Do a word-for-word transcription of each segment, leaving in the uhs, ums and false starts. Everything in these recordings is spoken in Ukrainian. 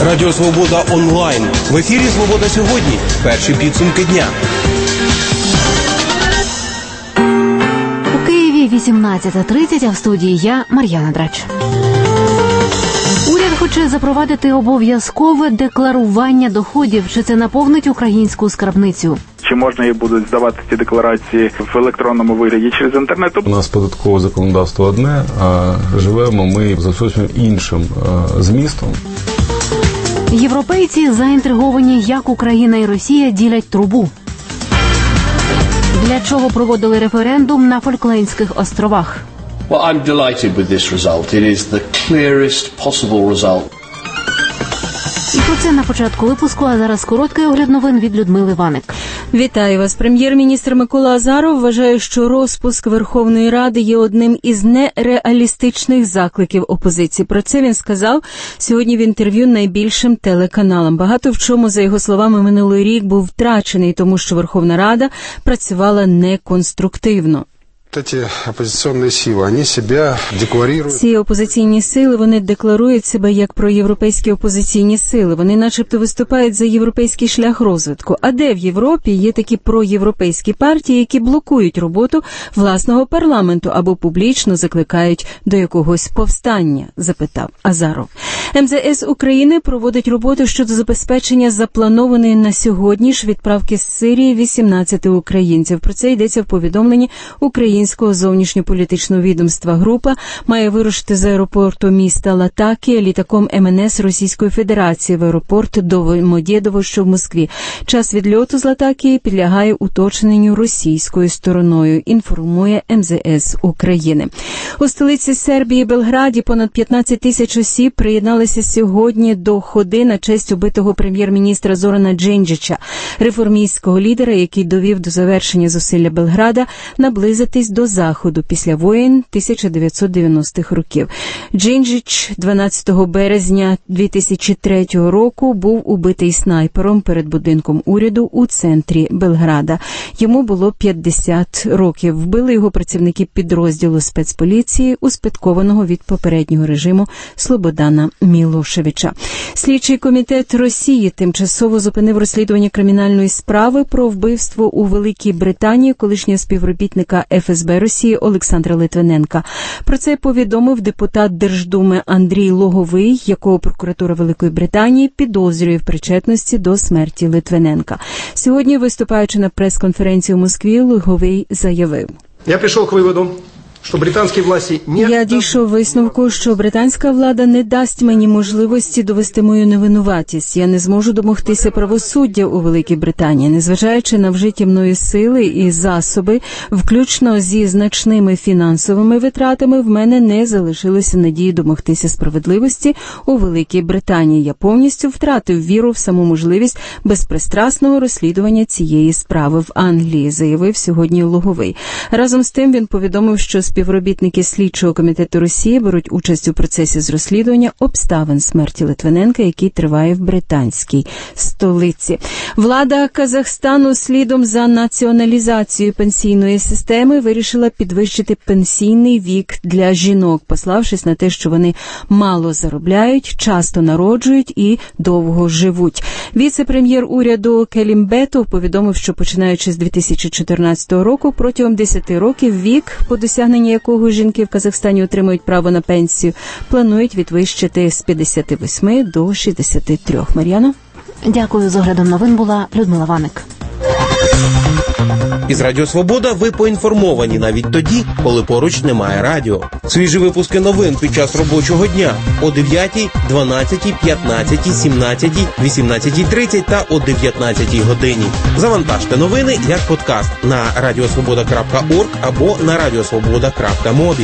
Радіо Свобода онлайн. В ефірі «Свобода сьогодні». Перші підсумки дня. У Києві вісімнадцята тридцять, а в студії я, Мар'яна Драч. Уряд хоче запровадити обов'язкове декларування доходів. Чи це наповнить українську скарбницю? Чи можна і будуть здавати ці декларації в електронному вигляді через інтернет? У нас податкове законодавство одне, а живемо ми за зовсім іншим змістом. Європейці заінтриговані, як Україна і Росія ділять трубу. Для чого проводили референдум на Фолклендських островах? Well, I'm delighted with this result. It is the clearest possible result. І про це на початку випуску, а зараз короткий огляд новин від Людмили Ваник. Вітаю вас. Прем'єр-міністр Микола Азаров вважає, що розпуск Верховної Ради є одним із нереалістичних закликів опозиції. Про це він сказав сьогодні в інтерв'ю найбільшим телеканалам. Багато в чому, за його словами, минулий рік був втрачений, тому що Верховна Рада працювала неконструктивно. Ці опозиційні сили, вони себе декларують. Ці опозиційні сили, вони декларують себе як проєвропейські опозиційні сили. Вони начебто виступають за європейський шлях розвитку. А де в Європі є такі проєвропейські партії, які блокують роботу власного парламенту або публічно закликають до якогось повстання, запитав Азаров. ем зе ес України проводить роботу щодо забезпечення запланованої на сьогодні ж відправки з Сирії вісімнадцяти українців. Про це йдеться в повідомленні Українського зовнішньополітичного відомства. Група має вирушити з аеропорту міста Латакія літаком ем ен ес Російської Федерації в аеропорт Домодєдово, що в Москві. Час відльоту з Латакії підлягає уточненню російською стороною, інформує ем зе ес України. У столиці Сербії Белграді понад п'ятнадцять тисяч осіб приєдналися сьогодні до ходи на честь убитого прем'єр-міністра Зорана Джинджича, реформістського лідера, який довів до завершення зусилля Белграда наблизитись до Заходу після воєн тисяча дев'ятсот дев'яностих років. Джинджич дванадцятого березня дві тисячі третього року був убитий снайпером перед будинком уряду у центрі Белграда. Йому було п'ятдесят років. Вбили його працівники підрозділу спецполіції, успадкованого від попереднього режиму Слободана Мілошевича. Слідчий комітет Росії тимчасово зупинив розслідування кримінальної справи про вбивство у Великій Британії колишнього співробітника еф ес бе Росії Олександра Литвиненка. Про це повідомив депутат Держдуми Андрій Логовий, якого прокуратура Великої Британії підозрює в причетності до смерті Литвиненка. Сьогодні, виступаючи на прес-конференції у Москві, Логовий заявив: «Я прийшов к виводу, що британські власті не... Я дійшов висновку, що британська влада не дасть мені можливості довести мою невинуватість. Я не зможу домогтися правосуддя у Великій Британії, незважаючи на вжиті мною сили і засоби, включно зі значними фінансовими витратами, в мене не залишилося надії домогтися справедливості у Великій Британії. Я повністю втратив віру в саму можливість безпристрасного розслідування цієї справи в Англії», заявив сьогодні Логовий. Разом з тим він повідомив, що співробітники слідчого комітету Росії беруть участь у процесі з розслідування обставин смерті Литвиненка, який триває в британській столиці. Влада Казахстану слідом за націоналізацією пенсійної системи вирішила підвищити пенсійний вік для жінок, пославшись на те, що вони мало заробляють, часто народжують і довго живуть. Віце-прем'єр уряду Келімбетов повідомив, що починаючи з дві тисячі чотирнадцятого року протягом десяти років вік, по досягненні якого жінки в Казахстані отримують право на пенсію, планують відвищити з п'ятдесят вісім до шістдесят три. Мар'яно? Дякую. З оглядом новин була Людмила Ваник. Із Радіо Свобода ви поінформовані навіть тоді, коли поруч немає радіо. Свіжі випуски новин під час робочого дня о дев'ятій, дванадцятій, п'ятнадцятій, сімнадцятій, вісімнадцятій тридцять та о дев'ятнадцятій годині. Завантажте новини як подкаст на радіосвобода крапка орг або на радіосвобода крапка мобі.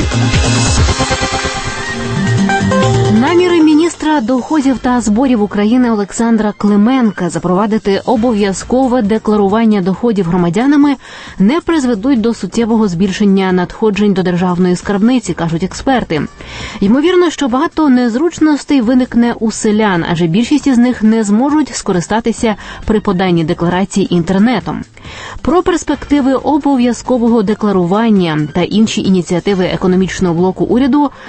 Наміри міністра доходів та зборів України Олександра Клименка запровадити обов'язкове декларування доходів громадянами не призведуть до суттєвого збільшення надходжень до державної скарбниці, кажуть експерти. Ймовірно, що багато незручностей виникне у селян, адже більшість із них не зможуть скористатися при поданні декларацій інтернетом. Про перспективи обов'язкового декларування та інші ініціативи економічного блоку уряду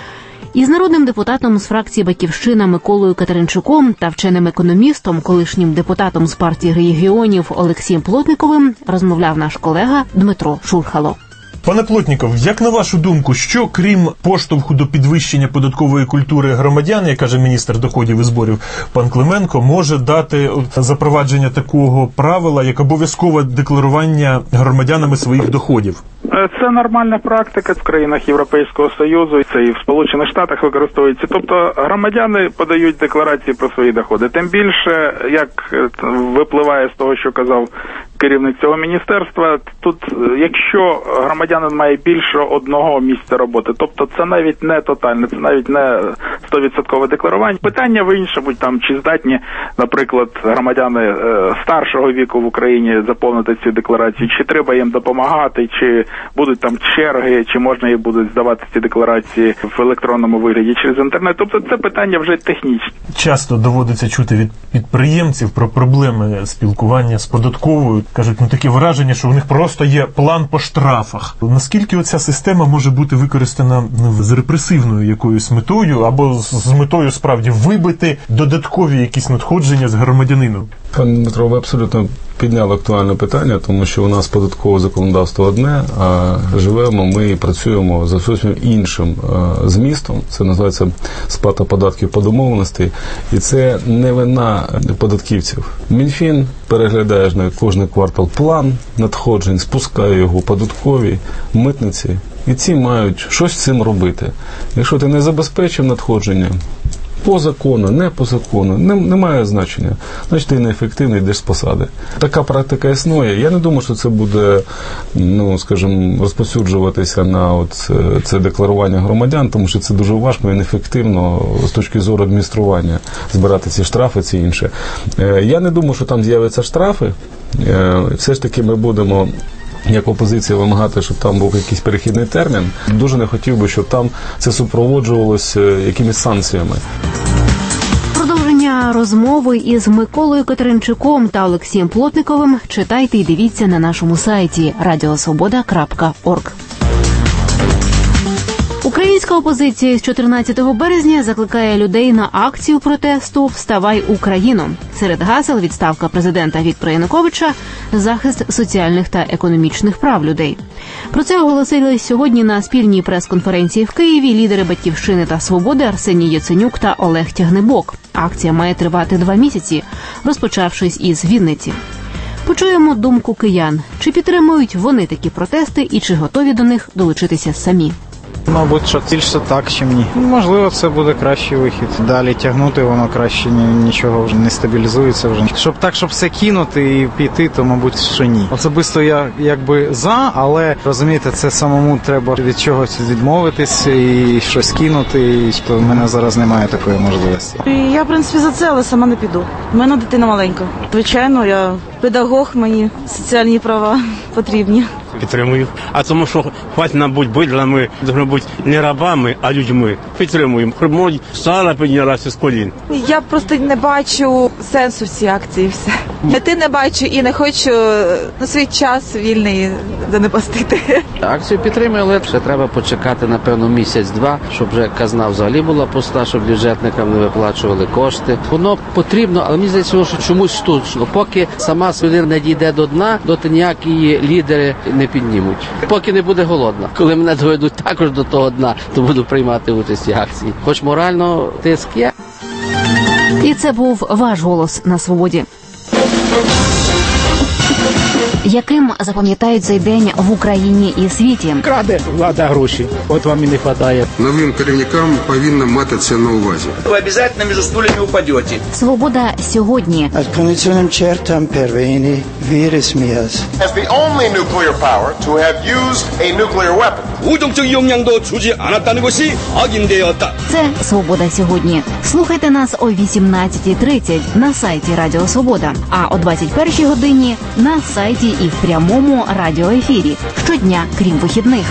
Із народним депутатом з фракції «Батьківщина» Миколою Катеринчуком та вченим економістом, колишнім депутатом з партії регіонів Олексієм Плотниковим розмовляв наш колега Дмитро Шурхало. Пане Плотніков, як на вашу думку, що крім поштовху до підвищення податкової культури громадян, як каже міністр доходів і зборів пан Клименко, може дати запровадження такого правила, як обов'язкове декларування громадянами своїх доходів? Це нормальна практика в країнах Європейського Союзу, це і в Сполучених Штатах використовується. Тобто громадяни подають декларації про свої доходи. Тим більше, як випливає з того, що казав керівник цього міністерства, тут, якщо громадянин має більше одного місця роботи, тобто це навіть не тотальне, це навіть не сто відсотків декларування. Питання в іншому, там, чи здатні, наприклад, громадяни е, старшого віку в Україні заповнити ці декларації, чи треба їм допомагати, чи будуть там черги, чи можна їм будуть здавати ці декларації в електронному вигляді через інтернет. Тобто це питання вже технічне. Часто доводиться чути від підприємців про проблеми спілкування з податковою. Кажуть, ну таке враження, що у них просто є план по штрафах. Наскільки оця система може бути використана з репресивною якоюсь метою, або з метою справді вибити додаткові якісь надходження з громадянину? Пане Дмитро, ви абсолютно підняли актуальне питання, тому що у нас податкове законодавство одне, а живемо ми і працюємо за зовсім іншим змістом. Це називається сплата податків по домовленості. І це не вина податківців. Мінфін переглядає на кожний квартал план надходжень, спускає його податкові, митниці. І ці мають щось з цим робити. Якщо ти не забезпечив надходження, по закону, не по закону, не, не має значення. Значить, ти неефективний, йдеш з посади. Така практика існує. Я не думаю, що це буде, ну, скажімо, розповсюджуватися на от це декларування громадян, тому що це дуже важко і неефективно з точки зору адміністрування збирати ці штрафи, ці інше. Я не думаю, що там з'являться штрафи. Все ж таки ми будемо як опозиція вимагати, щоб там був якийсь перехідний термін. Дуже не хотів би, щоб там це супроводжувалося якимись санкціями. Продовження розмови із Миколою Катеринчуком та Олексієм Плотниковим читайте і дивіться на нашому сайті радіосвобода крапка орг. Українська опозиція з чотирнадцятого березня закликає людей на акцію протесту «Вставай Україно». Серед гасел відставка президента Віктора Януковича, захист соціальних та економічних прав людей. Про це оголосили сьогодні на спільній прес-конференції в Києві лідери «Батьківщини» та «Свободи» Арсеній Яценюк та Олег Тягнибок. Акція має тривати два місяці, розпочавшись із Вінниці. Почуємо думку киян. Чи підтримують вони такі протести і чи готові до них долучитися самі? Мабуть, що більше так, чим ні. Можливо, це буде кращий вихід. Далі тягнути воно краще, нічого вже не стабілізується вже. Щоб так, щоб все кинути і піти, то, мабуть, що ні. Особисто я якби за, але, розумієте, це самому треба від чогось відмовитись і щось кинути, і то в мене зараз немає такої можливості. Я, в принципі, за це, але сама не піду. У мене дитина маленька. Звичайно, я педагог, мені соціальні права потрібні. Підтримую. А тому, що хватить нам бути бидлами, повинні бути не рабами, а людьми. Підтримуємо. Щоб молодь встала, піднялася з колін. Я просто не бачу сенсу в цій акції, все. Ти не бачу і не хочу на свій час вільний занепастити. Акцію підтримую, але ще треба почекати, напевно, місяць-два, щоб вже казна взагалі була пуста, щоб бюджетникам не виплачували кошти. Воно потрібно, але мені здається, що чомусь штучно. Поки сама людина не дійде до дна, доти ніякі її лідери не піднімуть. Поки не буде голодна. Коли мене доведуть також до того дна, то буду приймати участь в цій акції. Хоч морально тиск є. І це був ваш голос на свободі. Яким запам'ятають цей день в Україні і світі? Краде влада гроші, от вам і не вистачає. Новим керівникам повинно мати це на увазі. Ви обов'язково між стулями упадете. Свобода сьогодні. Конвенціонним чертам первинні віри сміяс. As the only nuclear power to have used a nuclear weapon. 우정적 영향도 주지 않았다는 것이 악인되었다. Це «Свобода сьогодні». Слухайте нас о вісімнадцятій тридцять на сайті Радіо Свобода, а о двадцять першій годині на сайті і в прямому радіоефірі. Щодня, крім вихідних.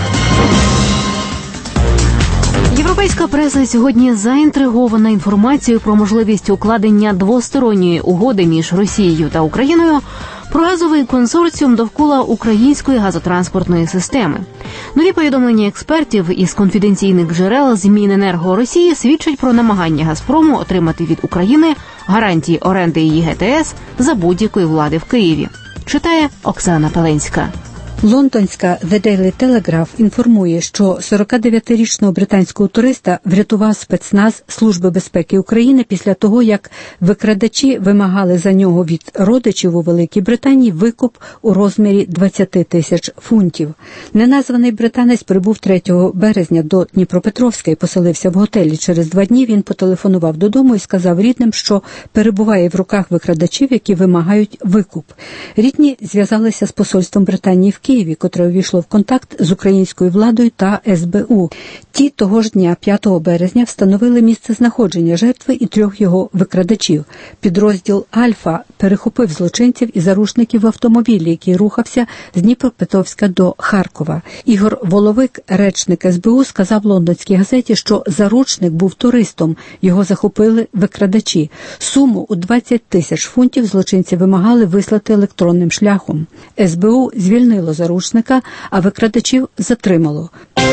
Європейська преса сьогодні заінтригована інформацією про можливість укладення двосторонньої угоди між Росією та Україною про газовий консорціум довкола української газотранспортної системи. Нові повідомлення експертів із конфіденційних джерел з Міненерго Росії свідчать про намагання «Газпрому» отримати від України гарантії оренди її ГТС за будь-якої влади в Києві. Читає Оксана Пеленська. Лондонська The Daily Telegraph інформує, що сорокадев'ятирічного британського туриста врятував спецназ Служби безпеки України після того, як викрадачі вимагали за нього від родичів у Великій Британії викуп у розмірі двадцять тисяч фунтів. Неназваний британець прибув третього березня до Дніпропетровська і поселився в готелі. Через два дні він потелефонував додому і сказав рідним, що перебуває в руках викрадачів, які вимагають викуп. Рідні зв'язалися з посольством Британії в Києві, котре увійшло в контакт з українською владою та ес бе у. Ті того ж дня, п'ятого березня, встановили місце знаходження жертви і трьох його викрадачів. Підрозділ «Альфа» перехопив злочинців і заручників в автомобілі, який рухався з Дніпропетровська до Харкова. Ігор Воловик, речник ес бе у, сказав лондонській газеті, що заручник був туристом. Його захопили викрадачі. Суму у двадцять тисяч фунтів злочинці вимагали вислати електронним шляхом. ес бе у звільнило заручника, а викрадачів затримало.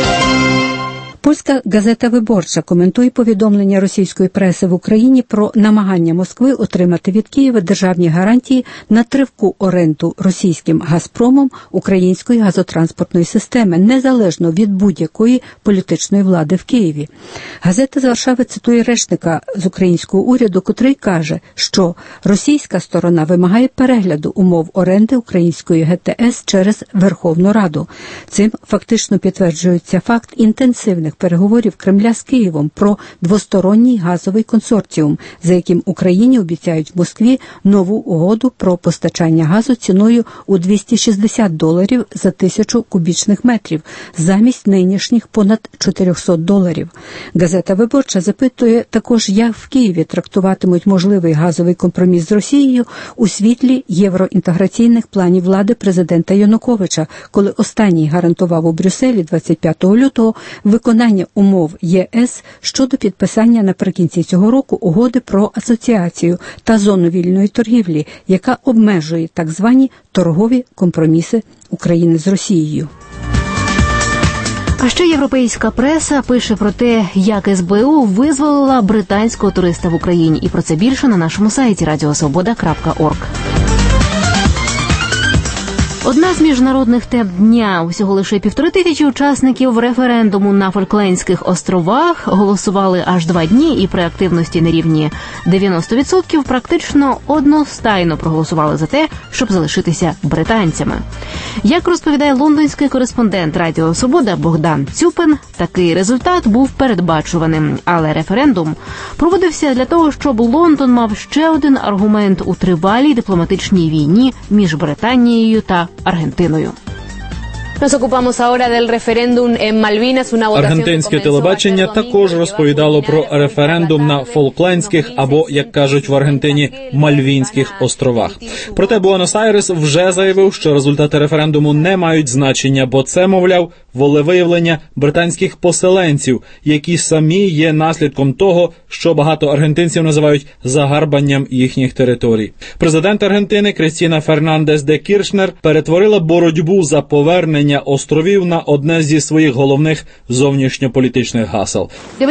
Польська газета «Виборча» коментує повідомлення російської преси в Україні про намагання Москви отримати від Києва державні гарантії на тривку оренду російським «Газпромом» української газотранспортної системи, незалежно від будь-якої політичної влади в Києві. Газета з Варшави цитує речника з українського уряду, котрий каже, що російська сторона вимагає перегляду умов оренди української ге те ес через Верховну Раду. Цим фактично підтверджується факт інтенсивних переговорів Кремля з Києвом про двосторонній газовий консорціум, за яким Україні обіцяють в Москві нову угоду про постачання газу ціною у двісті шістдесят доларів за тисячу кубічних метрів, замість нинішніх понад чотириста доларів. Газета «Виборча» запитує також, як в Києві трактуватимуть можливий газовий компроміс з Росією у світлі євроінтеграційних планів влади президента Януковича, коли останній гарантував у Брюсселі двадцять п'ятого лютого виконання умов є ес щодо підписання наприкінці цього року угоди про асоціацію та зону вільної торгівлі, яка обмежує так звані торгові компроміси України з Росією. А ще європейська преса пише про те, як ес бе у визволила британського туриста в Україні. І про це більше на нашому сайті радіо свобода крапка орг. Одна з міжнародних тем дня. Усього лише півтори тисячі учасників референдуму на Фолклендських островах голосували аж два дні і при активності на рівні дев'яносто відсотків практично одностайно проголосували за те, щоб залишитися британцями. Як розповідає лондонський кореспондент Радіо Свобода Богдан Цюпин, такий результат був передбачуваним, але референдум проводився для того, щоб Лондон мав ще один аргумент у тривалій дипломатичній війні між Британією та Аргентиною. Аргентинське телебачення також розповідало про референдум на Фолклендських або, як кажуть в Аргентині, Мальвінських островах. Проте Буенос-Айрес вже заявив, що результати референдуму не мають значення, бо це, мовляв, волевиявлення британських поселенців, які самі є наслідком того, що багато аргентинців називають загарбанням їхніх територій. Президент Аргентини Крістіна Фернандес де Кіршнер перетворила боротьбу за повернення островів на одне зі своїх головних зовнішньополітичних гасел.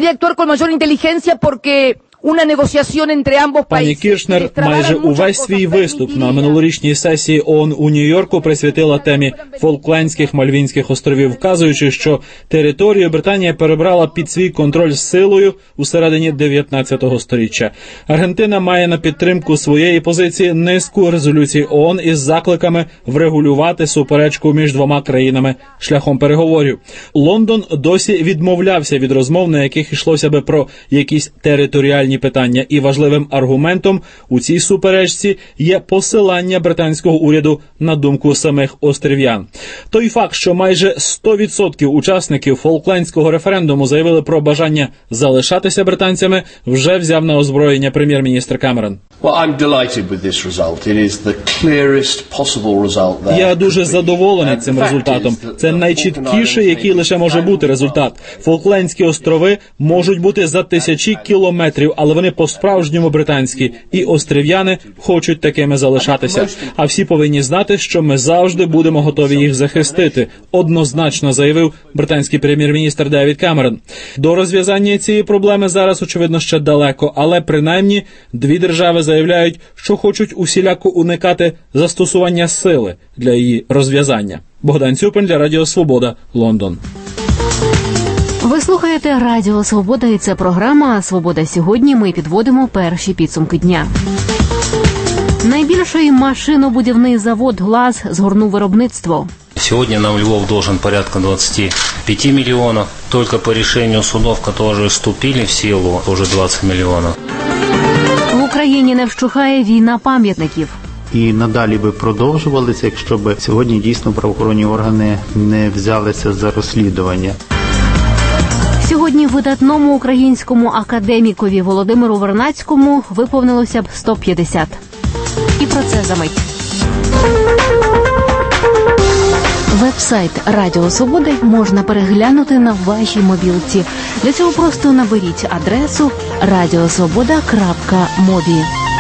Пані Кіршнер майже увесь свій виступ на минулорічній сесії ООН у Нью-Йорку присвятила темі Фолклендських Мальвінських островів, вказуючи, що територію Британія перебрала під свій контроль силою у середині дев'ятнадцятого сторіччя. Аргентина має на підтримку своєї позиції низку резолюцій ООН із закликами врегулювати суперечку між двома країнами шляхом переговорів. Лондон досі відмовлявся від розмов, на яких йшлося би про якісь територіальні питання, і важливим аргументом у цій суперечці є посилання британського уряду на думку самих острів'ян. Той факт, що майже сто відсотків учасників Фолклендського референдуму заявили про бажання залишатися британцями, вже взяв на озброєння прем'єр-міністр Камерон. Я дуже задоволений цим результатом. Це найчіткіший, який лише може бути результат. Фолклендські острови можуть бути за тисячі кілометрів, але вони по-справжньому британські, і острів'яни хочуть такими залишатися. А всі повинні знати, що ми завжди будемо готові їх захистити, однозначно заявив британський прем'єр-міністр Девід Кемерон. До розв'язання цієї проблеми зараз, очевидно, ще далеко, але принаймні дві держави заявляють, що хочуть усіляко уникати застосування сили для її розв'язання. Богдан Цюпин для Радіо Свобода, Лондон. Ви слухаєте Радіо Свобода, і це програма «Свобода сьогодні». Ми підводимо перші підсумки дня. Найбільший машинобудівний завод «ГЛАЗ» згорнув виробництво. Сегодня нам Львов должен порядка двадцать пять миллионов. Только по решению судов, которые вступили в силу, уже двадцать миллионов. В Україні не вщухає війна пам'ятників. І надалі би продовжувалися, якщо б сьогодні дійсно правоохоронні органи не взялися за розслідування. Сьогодні видатному українському академікові Володимиру Вернадському виповнилося б сто п'ятдесят. І про це за мить. Веб-сайт Радіо Свободи можна переглянути на вашій мобілці. Для цього просто наберіть адресу радіосвобода крапка мобі.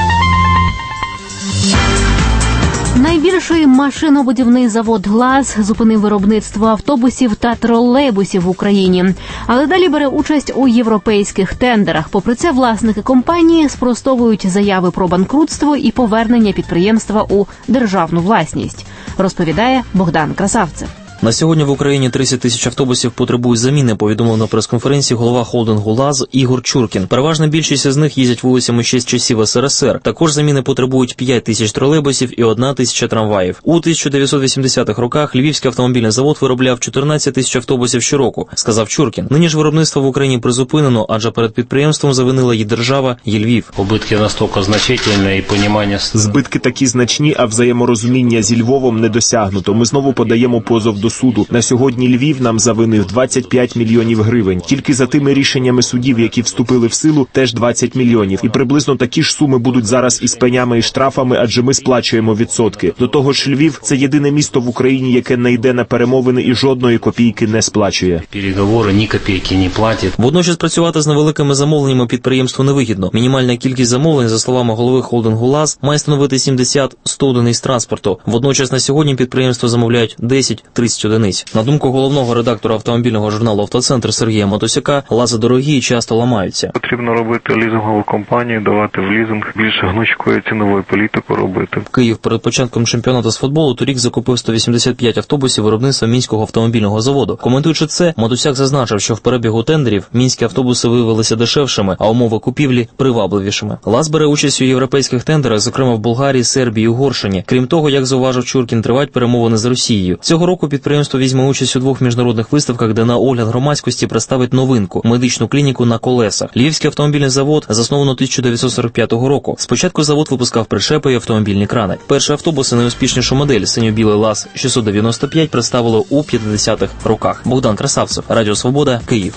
Найбільший машинобудівний завод «ГЛАЗ» зупинив виробництво автобусів та тролейбусів в Україні, але далі бере участь у європейських тендерах. Попри це, власники компанії спростовують заяви про банкрутство і повернення підприємства у державну власність, розповідає Богдан Красавцев. На сьогодні в Україні тридцять тисяч автобусів потребують заміни, повідомив на прес-конференції голова холдингу «ЛАЗ» Ігор Чуркін. Переважна більшість із них їздять вулицями ще з часів ес ер ес ер. Також заміни потребують п'ять тисяч тролейбусів і одна тисяча трамваїв. У тисяча дев'ятсот вісімдесятих роках Львівський автомобільний завод виробляв чотирнадцять тисяч автобусів щороку, сказав Чуркін. Нині ж виробництво в Україні призупинено, адже перед підприємством завинила її держава, і Львів. Убитки настільки значительні і понімання... Збитки такі значні, а взаєморозуміння зі Львовом не досягнуто. Ми знову подаємо позов до суду. На сьогодні Львів нам завинив двадцять п'ять мільйонів гривень. Тільки за тими рішеннями судів, які вступили в силу, теж двадцять мільйонів. І приблизно такі ж суми будуть зараз із пенями і штрафами, адже ми сплачуємо відсотки. До того ж, Львів – це єдине місто в Україні, яке не йде на перемовини і жодної копійки не сплачує. Переговори ні копійки не платять. Водночас працювати з невеликими замовленнями підприємству невигідно. Мінімальна кількість замовлень, за словами голови холдингу «ЛАЗ», має становити сімдесят - сто одиниць транспорту. Водночас на сьогодні підприємство замовляють десять - тридцять одиниць. На думку головного редактора автомобільного журналу «Автоцентр» Сергія Матусяка, «ЛАЗи» дорогі і часто ламаються. Потрібно робити лізингову компанію, давати в лізинг, більше гнучкої цінової політики робити. Київ перед початком чемпіонату з футболу торік закупив сто вісімдесят п'ять автобусів виробництва Мінського автомобільного заводу. Коментуючи це, Матусяк зазначив, що в перебігу тендерів мінські автобуси виявилися дешевшими, а умови купівлі – привабливішими. «ЛАЗ» бере участь у європейських тендерах, зокрема в Болгарії, Сербії, Угорщині. Крім того, як зауважив Чуркін, тривають перемовини з Росією. Цього року підприємство візьме участь у двох міжнародних виставках, де на огляд громадськості представить новинку – медичну клініку на колесах. Львівський автомобільний завод засновано тисяча дев'ятсот сорок п'ятого року. Спочатку завод випускав причепи і автомобільні крани. Перші автобуси, найуспішнішу модель синьо-білий ЛАЗ шістсот дев'яносто п'ять, представили у п'ятдесятих роках. Богдан Красавцев, Радіо Свобода, Київ.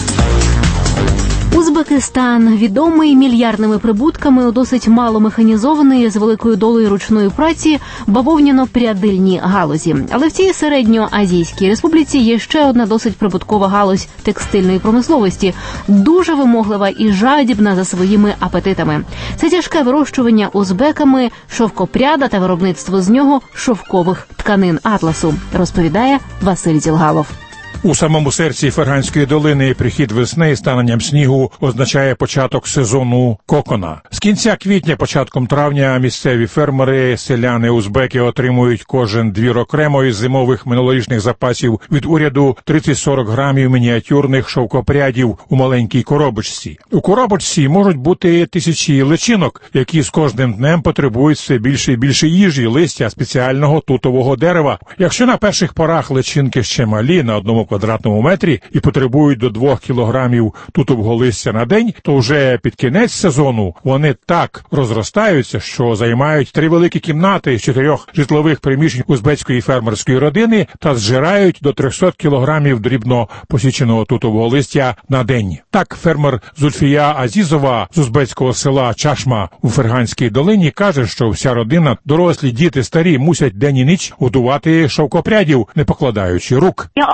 Узбекистан, відомий мільярдними прибутками у досить мало механізованої з великою долею ручної праці бавовняно-прядильній галузі. Але в цій середньоазійській республіці є ще одна досить прибуткова галузь текстильної промисловості, дуже вимоглива і жадібна за своїми апетитами. Це тяжке вирощування узбеками шовкопряда та виробництво з нього шовкових тканин атласу, розповідає Василь Зілгалов. У самому серці Ферганської долини прихід весни з таненням снігу означає початок сезону кокона. З кінця квітня, початком травня місцеві фермери, селяни, узбеки отримують кожен двір окремо із зимових минулорічних запасів від уряду тридцять - сорок грамів мініатюрних шовкопрядів у маленькій коробочці. У коробочці можуть бути тисячі личинок, які з кожним днем потребують все більше і більше їжі, листя спеціального тутового дерева. Якщо на перших порах личинки ще малі, на одному квадратному метрі, і потребують до двох кілограмів тутового листя на день, то вже під кінець сезону вони так розростаються, що займають три великі кімнати з чотирьох житлових приміщень узбецької фермерської родини та зжирають до трьохсот кілограмів дрібно посіченого тутового листя на день. Так фермер Зульфія Азізова з узбецького села Чашма у Ферганській долині каже, що вся родина, дорослі, діти, старі, мусять день і ніч годувати шовкопрядів, не покладаючи рук.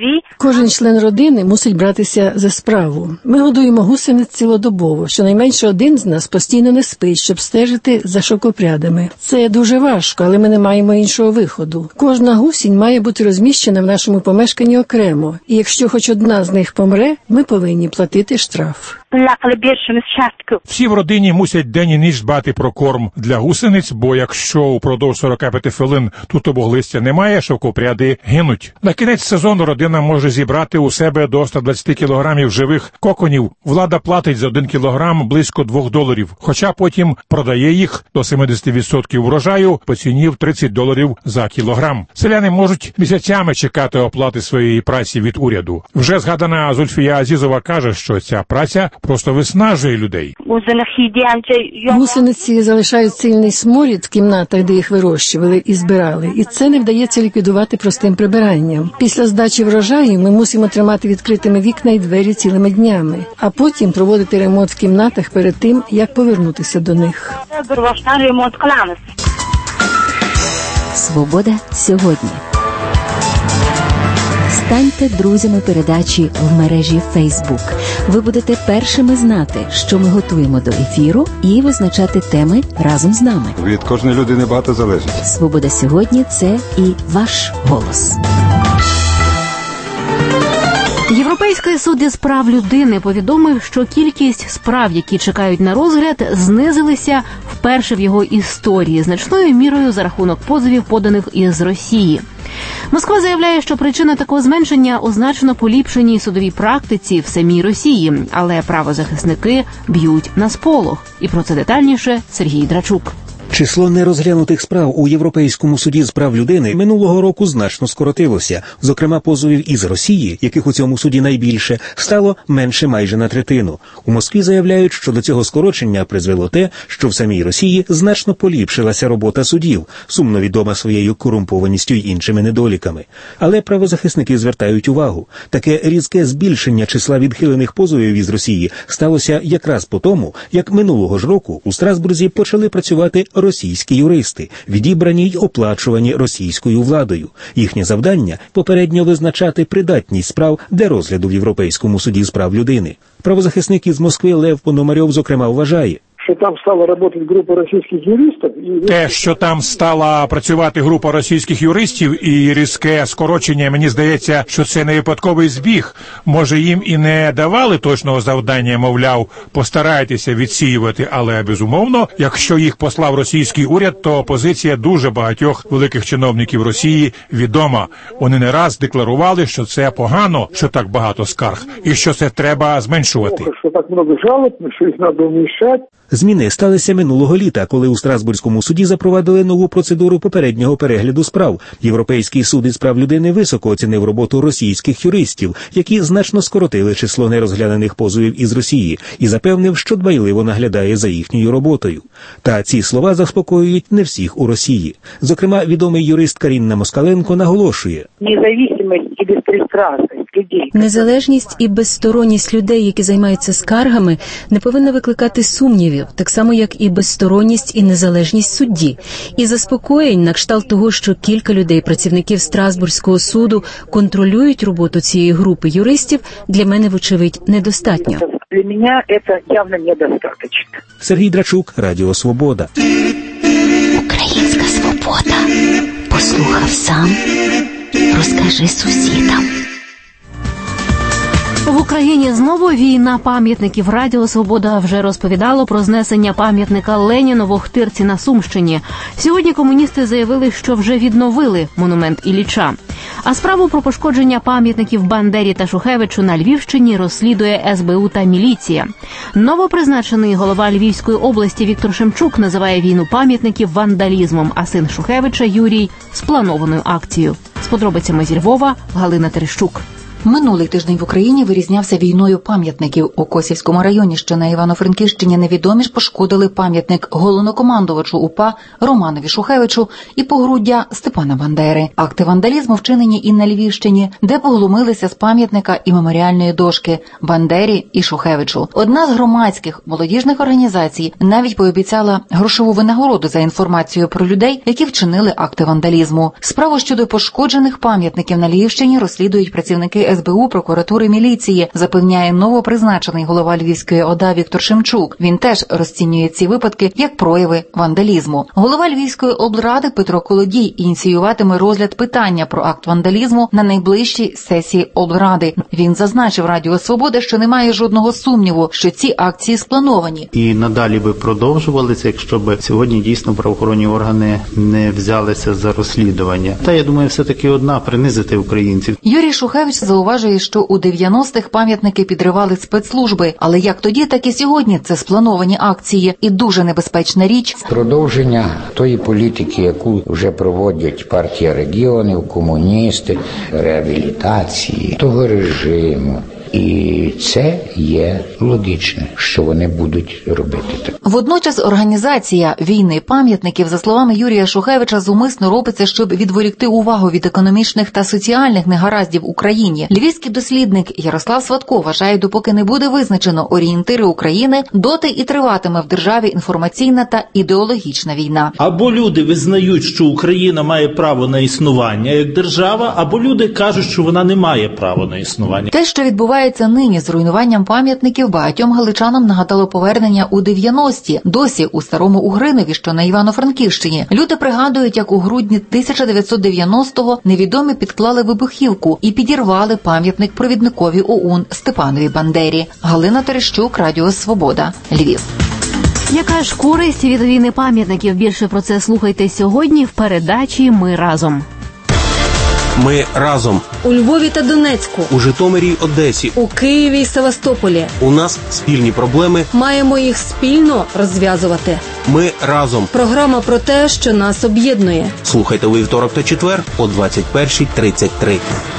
Кожен член родини мусить братися за справу. Ми годуємо гусениць цілодобово. Щонайменше один з нас постійно не спить, щоб стежити за шовкопрядами. Це дуже важко, але ми не маємо іншого виходу. Кожна гусінь має бути розміщена в нашому помешканні окремо. І якщо хоч одна з них помре, ми повинні платити штраф. Всі в родині мусять день і ніч дбати про корм для гусениць, бо якщо упродовж сорок п'ять хвилин тут листя немає, шовкопряди гинуть. На кінець сезону родина може зібрати у себе до ста двадцяти кілограмів живих коконів. Влада платить за один кілограм близько двох доларів, хоча потім продає їх до сімдесят відсотків врожаю по ціні в тридцять доларів за кілограм. Селяни можуть місяцями чекати оплати своєї праці від уряду. Вже згадана Зульфія Азізова каже, що ця праця просто виснажує людей. Гусениці залишають сильний сморід в кімнатах, де їх вирощували і збирали, і це не вдається ліквідувати простим прибиранням. Після здачі врожаю ми мусимо тримати відкритими вікна і двері цілими днями, а потім проводити ремонт в кімнатах перед тим, як повернутися до них. Свобода сьогодні. Станьте друзями передачі в мережі Facebook. Ви будете першими знати, що ми готуємо до ефіру, і визначати теми разом з нами. Від кожної людини багато залежить. Свобода сьогодні – це і ваш голос. Європейський суд із прав людини повідомив, що кількість справ, які чекають на розгляд, знизилися вперше в його історії, значною мірою за рахунок позовів, поданих із Росії. Москва заявляє, що причина такого зменшення означено поліпшеній судовій практиці в самій Росії, але правозахисники б'ють на сполох. І про це детальніше Сергій Драчук. Число нерозглянутих справ у Європейському суді з прав людини минулого року значно скоротилося. Зокрема, позовів із Росії, яких у цьому суді найбільше, стало менше майже на третину. У Москві заявляють, що до цього скорочення призвело те, що в самій Росії значно поліпшилася робота судів, сумно відома своєю корумпованістю й іншими недоліками. Але правозахисники звертають увагу. Таке різке збільшення числа відхилених позовів із Росії сталося якраз по тому, як минулого ж року у Страсбурзі почали працювати російські юристи, відібрані й оплачувані російською владою. Їхнє завдання – попередньо визначати придатність справ для розгляду в Європейському суді з прав людини. Правозахисник із Москви Лев Пономарьов, зокрема, вважає, що там стала працювати група російських юристів. І... Те, що там стала працювати група російських юристів і різке скорочення, мені здається, що це не випадковий збіг. Може, їм і не давали точного завдання, мовляв, постарайтеся відсіювати, але, безумовно, якщо їх послав російський уряд, то позиція дуже багатьох великих чиновників Росії відома. Вони не раз декларували, що це погано, що так багато скарг, і що це треба зменшувати. Що так багато жалоб, що їх треба вміщати. Зміни сталися минулого літа, коли у Страсбурзькому суді запровадили нову процедуру попереднього перегляду справ. Європейський суд із прав людини високо оцінив роботу російських юристів, які значно скоротили число нерозглянених позовів із Росії, і запевнив, що дбайливо наглядає за їхньою роботою. Та ці слова заспокоюють не всіх у Росії. Зокрема, відомий юрист Карінна Москаленко наголошує: незалежність і безпристрасність людей. Незалежність і безсторонність людей, які займаються скаргами, не повинна викликати сумнівів, так само, як і безсторонність і незалежність судді. І заспокоєнь на кшталт того, що кілька людей, працівників Страсбурзького суду, контролюють роботу цієї групи юристів, для мене, вочевидь, недостатньо. Для мене це явно недостатньо. Сергій Драчук, Радіо Свобода. Українська свобода. Послухав сам, розкажи сусідам. В Україні знову війна пам'ятників. Радіо «Свобода» вже розповідало про знесення пам'ятника Леніну в Охтирці на Сумщині. Сьогодні комуністи заявили, що вже відновили монумент Ілліча. А справу про пошкодження пам'ятників Бандері та Шухевичу на Львівщині розслідує ес бе у та міліція. Новопризначений голова Львівської області Віктор Шемчук називає війну пам'ятників вандалізмом, а син Шухевича Юрій – спланованою акцією. З подробицями зі Львова Галина Терещук. Минулий тиждень в Україні вирізнявся війною пам'ятників. У Косівському районі, що на Івано-Франківщині, невідомі ж пошкодили пам'ятник головнокомандувачу УПА Романові Шухевичу і погруддя Степана Бандери. Акти вандалізму вчинені і на Львівщині, де поглумилися з пам'ятника і меморіальної дошки Бандері і Шухевичу. Одна з громадських молодіжних організацій навіть пообіцяла грошову винагороду за інформацію про людей, які вчинили акти вандалізму. Справу щодо пошкоджених пам'ятників на Львівщині розслідують працівники ес бе у, прокуратури, міліції, запевняє новопризначений голова Львівської ОДА Віктор Шемчук. Він теж розцінює ці випадки як прояви вандалізму. Голова Львівської облради Петро Колодій ініціюватиме розгляд питання про акт вандалізму на найближчій сесії облради. Він зазначив Радіо Свобода, що немає жодного сумніву, що ці акції сплановані. І надалі би продовжувалися, якщо б сьогодні дійсно правоохоронні органи не взялися за розслідування. Та я думаю, все-таки одна – принизити українців. Юрій Шухевич зауважує, що у дев'яностих пам'ятники підривали спецслужби, але як тоді, так і сьогодні це сплановані акції і дуже небезпечна річ. Продовження тої політики, яку вже проводять партія регіонів, комуністи, реабілітації, того режиму. І це є логічне, що вони будуть робити так. Водночас організація війни пам'ятників, за словами Юрія Шухевича, зумисно робиться, щоб відволікти увагу від економічних та соціальних негараздів в Україні. Львівський дослідник Ярослав Сватко вважає, допоки не буде визначено орієнтири України, доти і триватиме в державі інформаційна та ідеологічна війна. Або люди визнають, що Україна має право на існування як держава, або люди кажуть, що вона не має права на існування. Те, що відбувається нині з руйнуванням пам'ятників, багатьом галичанам нагадало повернення у дев'яності. Досі у Старому Угринові, що на Івано-Франківщині. Люди пригадують, як у грудні тисяча дев'ятсот дев'яностого невідомі підклали вибухівку і підірвали пам'ятник провідникові ОУН Степанові Бандері. Галина Терещук, Радіо Свобода, Львів. Яка ж користь від війни пам'ятників? Більше про це слухайте сьогодні в передачі «Ми разом». Ми разом. У Львові та Донецьку. У Житомирі й Одесі. У Києві й Севастополі. У нас спільні проблеми. Маємо їх спільно розв'язувати. Ми разом. Програма про те, що нас об'єднує. Слухайте у вівторок та четвер о двадцять перша тридцять три.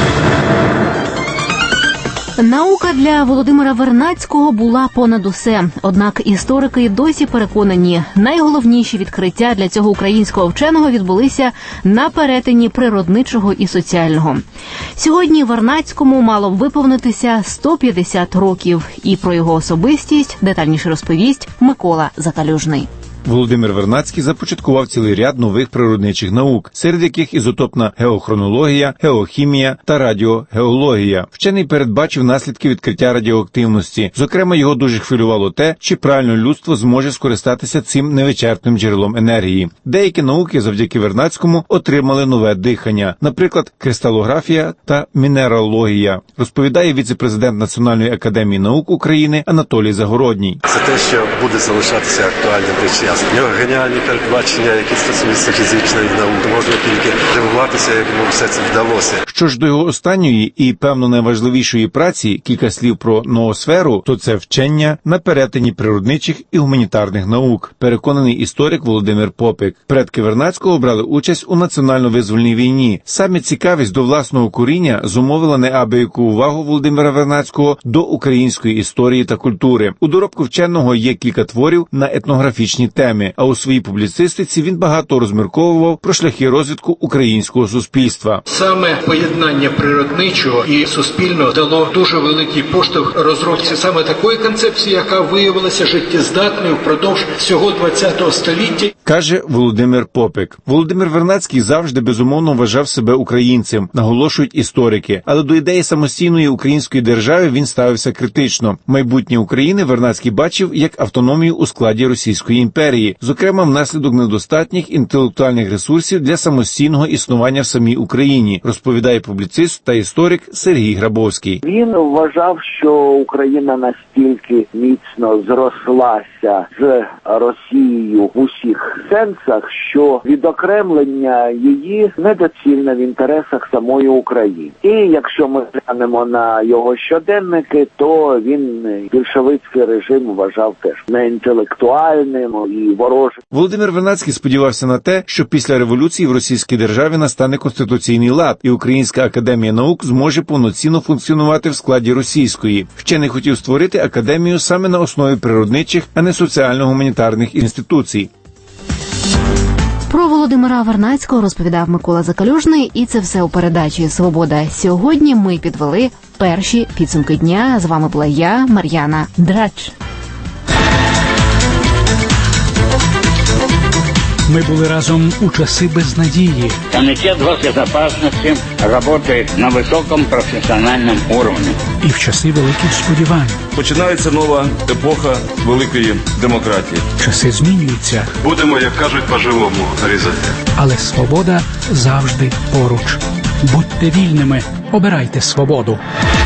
Наука для Володимира Вернадського була понад усе. Однак історики й досі переконані, найголовніші відкриття для цього українського вченого відбулися на перетині природничого і соціального. Сьогодні Вернадському мало б виповнитися сто п'ятдесят років. І про його особистість детальніше розповість Микола Закалюжний. Володимир Вернадський започаткував цілий ряд нових природничих наук, серед яких ізотопна геохронологія, геохімія та радіогеологія. Вчений передбачив наслідки відкриття радіоактивності. Зокрема, його дуже хвилювало те, чи правильно людство зможе скористатися цим невичерпним джерелом енергії. Деякі науки завдяки Вернадському отримали нове дихання, наприклад, кристалографія та мінералогія, розповідає віце-президент Національної академії наук України Анатолій Загородній. Це те, що буде залишатися актуальним весь час. У нього геніальні передбачення, які стосуються фізичної науки. Можна тільки дивуватися, як йому все це вдалося. Що ж до його останньої і, певно, найважливішої праці, кілька слів про ноосферу, то це вчення на перетині природничих і гуманітарних наук, переконаний історик Володимир Попик. Предки Вернадського брали участь у національно-визвольній війні. Саме цікавість до власного коріння зумовила неабияку увагу Володимира Вернадського до української історії та культури. У доробку вченого є кілька творів на етнографічні теми, а у своїй публіцистиці він багато розмірковував про шляхи розвитку українського суспільства. Саме поєднання природничого і суспільного дало дуже великий поштовх розробці саме такої концепції, яка виявилася життєздатною впродовж всього ХХ століття. Каже Володимир Попик. Володимир Вернадський завжди безумовно вважав себе українцем, наголошують історики. Але до ідеї самостійної української держави він ставився критично. Майбутнє України Вернадський бачив як автономію у складі Російської імперії, зокрема внаслідок недостатніх інтелектуальних ресурсів для самостійного існування в самій Україні, розповідає публіцист та історик Сергій Грабовський. Він вважав, що Україна настільки міцно зрослася з Росією в усіх сенсах, що відокремлення її недоцільне в інтересах самої України. І якщо ми глянемо на його щоденники, то він більшовицький режим вважав теж неінтелектуальним і ворожих. Володимир Вернадський сподівався на те, що після революції в російській державі настане конституційний лад, і Українська академія наук зможе повноцінно функціонувати в складі російської. Вчений хотів створити академію саме на основі природничих, а не соціально-гуманітарних інституцій. Про Володимира Вернадського розповідав Микола Закалюжний, і це все у передачі «Свобода». Сьогодні ми підвели перші підсумки дня. З вами була я, Мар'яна Драч. Мы были разом у часы безнадеги. Комитет госбезопасности работает на высоком профессиональном уровне. І в часи великих сподівань. Починається нова епоха великої демократії. Часи змінюються. Будемо, як кажуть, по-живому різати. Але свобода завжди поруч. Будьте вільними, обирайте свободу.